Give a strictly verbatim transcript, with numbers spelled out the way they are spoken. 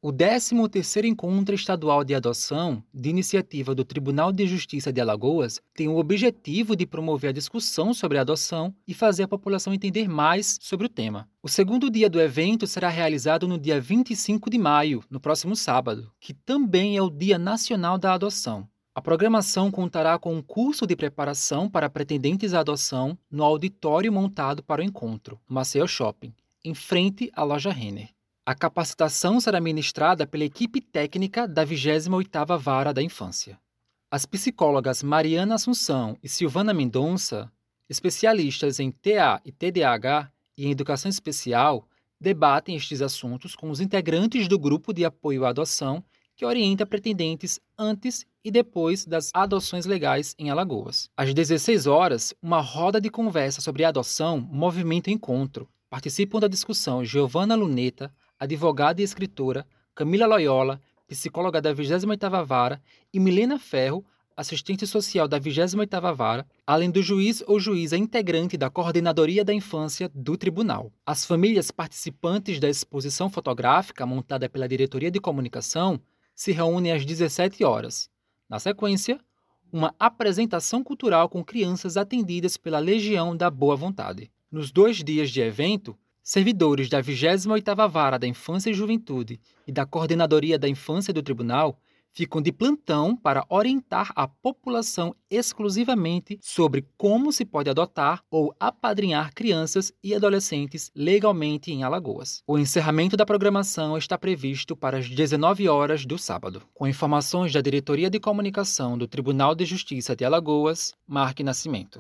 O décimo terceiro Encontro Estadual de Adoção, de iniciativa do Tribunal de Justiça de Alagoas, tem o objetivo de promover a discussão sobre a adoção e fazer a população entender mais sobre o tema. O segundo dia do evento será realizado no dia vinte e cinco de maio, no próximo sábado, que também é o Dia Nacional da Adoção. A programação contará com um curso de preparação para pretendentes à adoção no auditório montado para o encontro, no Maceió Shopping, em frente à loja Renner. A capacitação será ministrada pela equipe técnica da vigésima oitava Vara da Infância. As psicólogas Mariana Assunção e Silvana Mendonça, especialistas em T A e T D A H e em educação especial, debatem estes assuntos com os integrantes do grupo de apoio à adoção que orienta pretendentes antes e depois das adoções legais em Alagoas. Às dezesseis horas, uma roda de conversa sobre adoção movimenta o encontro. Participam da discussão Giovana Luneta, advogada e escritora, Camila Loyola, psicóloga da vigésima oitava Vara, e Milena Ferro, assistente social da vigésima oitava Vara, além do juiz ou juíza integrante da Coordenadoria da Infância do Tribunal. As famílias participantes da exposição fotográfica montada pela Diretoria de Comunicação se reúnem às dezessete horas. Na sequência, uma apresentação cultural com crianças atendidas pela Legião da Boa Vontade. Nos dois dias de evento, servidores da vigésima oitava Vara da Infância e Juventude e da Coordenadoria da Infância do Tribunal ficam de plantão para orientar a população exclusivamente sobre como se pode adotar ou apadrinhar crianças e adolescentes legalmente em Alagoas. O encerramento da programação está previsto para as dezenove horas do sábado. Com informações da Diretoria de Comunicação do Tribunal de Justiça de Alagoas, Marque Nascimento.